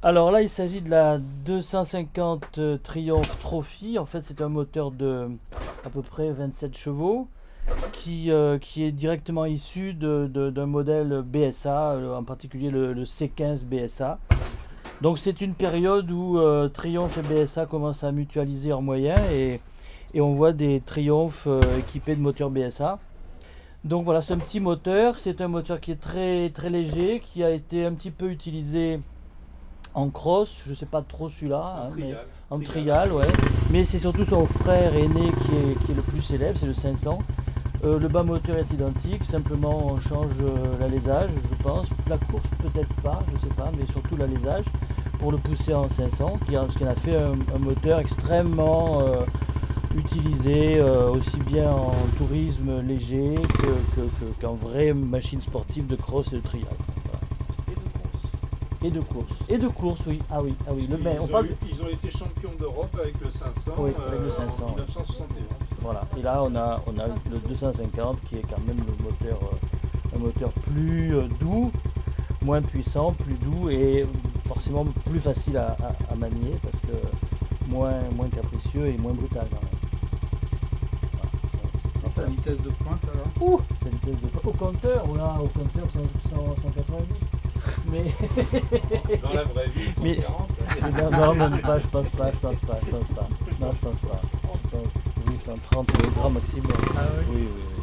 Alors là, il s'agit de la 250 Triumph Trophy. En fait, c'est un moteur de à peu près 27 chevaux qui est directement issu d'un modèle BSA, en particulier le C15 BSA. Donc c'est une période où Triumph et BSA commencent à mutualiser leurs moyens et on voit des Triumph équipés de moteurs BSA. Donc voilà, c'est un petit moteur, c'est un moteur qui est très, très léger, qui a été un petit peu utilisé en cross, je sais pas trop celui-là, en trial, ouais. Mais c'est surtout son frère aîné qui est le plus célèbre, c'est le 500. Le bas moteur est identique, simplement on change l'alésage, je pense. La course peut-être pas, je sais pas, mais surtout l'alésage pour le pousser en 500, ce qui en a fait un moteur extrêmement utilisé aussi bien en tourisme léger qu'en vraie machine sportive de cross et de trial. Et de course, oui. Ah oui. Ils ont été champions d'Europe avec le 500, oui, avec le 500 en 1971. Voilà. Et là, on a le 250 qui est quand même un moteur plus doux, moins puissant, plus doux et forcément plus facile à manier parce que moins capricieux et moins brutal. Et sa vitesse de pointe alors Sa vitesse de pointe. Au compteur, c'est 190. Mais dans la vraie vie, 140. Non, même pas, je pense pas. Non, je pense pas. Oui, 130 grammes maximum. Ah oui. Oui.